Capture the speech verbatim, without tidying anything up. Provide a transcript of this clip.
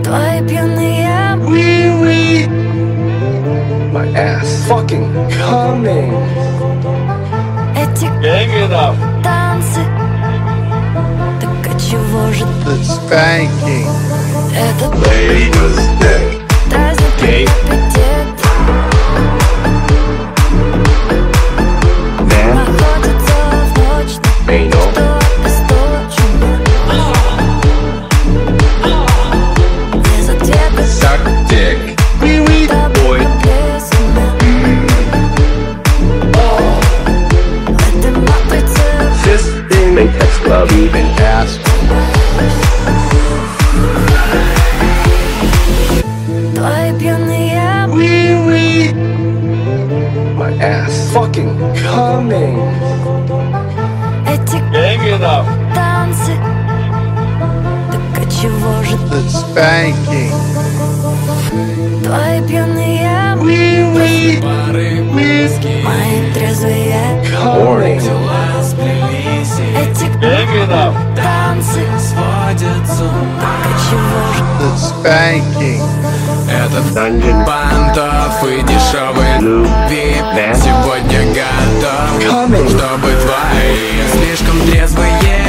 Твои пьяные Wee-wee. My ass fucking coming. эти Gang it up. танцы. Так от чего же The spanking. этот Ladies day. дразнит Гей. аппетит? Man. Находится в ночь, Ain't no. что обесточено. Без ответа Suck dick. Wee-wee. Boy. проблесна. В этой матрице Fisting. Latex glove. Even ass. твои пьяные Wee-wee. My ass fucking coming. эти Gang it up. танцы. Так от чего же The spanking. твои пьяные Wee-wee. мои трезвые Coming. эти Gang it up. танцы? Так от чего же The spanking. Этот Dungeon. бантов и дешевый любви Man. сегодня готов, Coming. чтобы твои слишком трезвые